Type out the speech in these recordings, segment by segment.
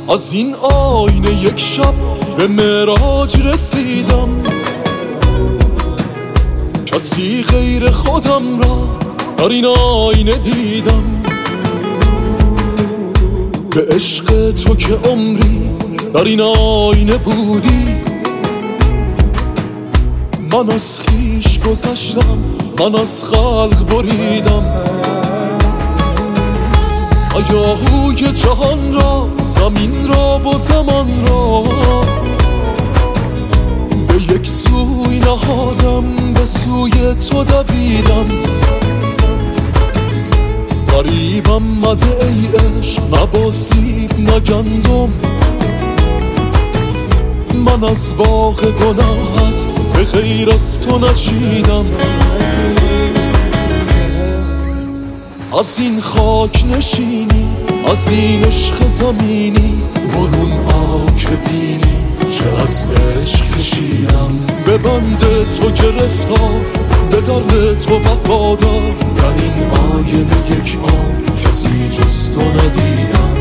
از این آینه یک شب به معراج رسیدم، کسی غیر خودم را در این آینه دیدم. به عشق تو که عمری در این آینه بودی، من از خویش گذشتم، من از خلق بریدم. هیاهوی جهان را، زمین را و زمان را به یک سوی نهادم، به سوی تو دویدم. غریبم مده ای عشق، نه باسیب نه گندم، من از باغ گناهت به غیر از تو نچیدم. از این خاک نشینی، از این عشق زمینی، برون آ که بینی چه از عشق کشیدم. به بند تو گرفتار، به درد تو وفادار، در این آینه یک آن کسی جز تو ندیدم.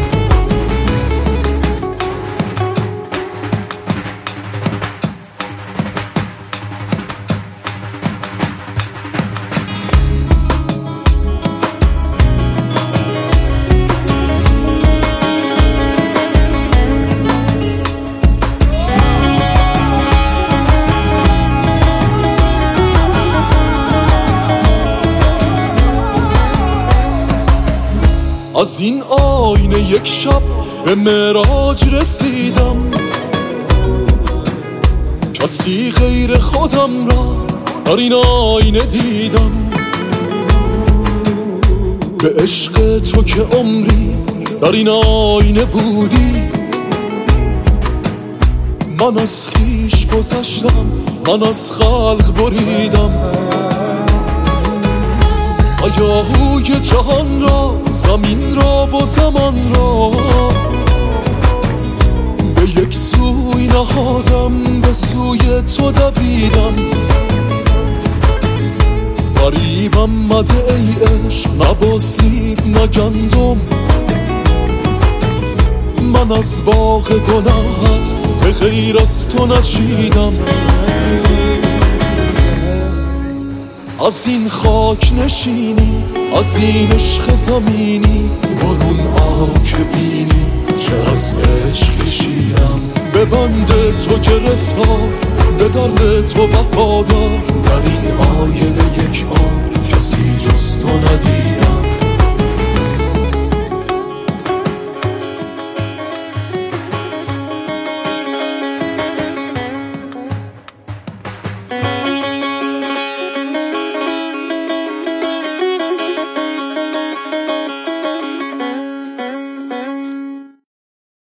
از این آینه یک شب به معراج رسیدم، کسی غیر خودم را در این آینه دیدم. به عشق تو که عمری در این آینه بودی، من از خویش گذشتم، من از خلق بریدم. هیاهوی جهان را، زمین را و زمان را به یک سوی نهادم، به سوی تو دویدم. غریبم مده ای عشق، نه باسیب نه گندم، من از باغ گناهت به غیر از تو نچیدم. از این خاک نشینی، از این عشق زمینی، برون آ که بینی چه از عشق کشیدم. به بند تو گرفتار، به درد تو وفادار، در این آینه یک آن کسی جز تو ندیدم.